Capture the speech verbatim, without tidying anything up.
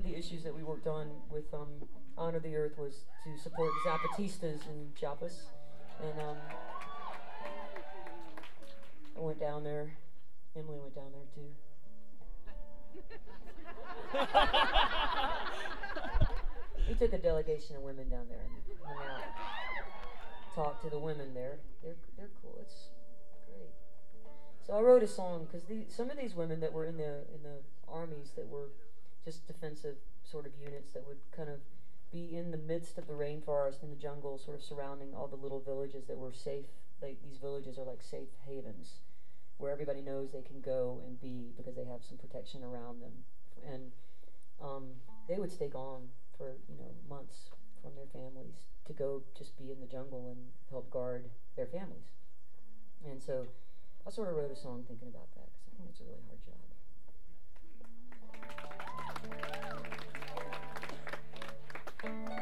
the issues that we worked on with um, Honor the Earth was to support Zapatistas in Chiapas, and um, I went down there. Emily went down there too. We took a delegation of women down there and hung out, talked to the women there. They're they're cool. It's great. So I wrote a song because some of these women that were in the in the armies that were just defensive sort of units that would kind of be in the midst of the rainforest in the jungle, sort of surrounding all the little villages that were safe. Like these villages are like safe havens where everybody knows they can go and be because they have some protection around them, and um, they would stay gone for you know months from their families to go just be in the jungle and help guard their families. And so I sort of wrote a song thinking about that because I think it's a really hard job.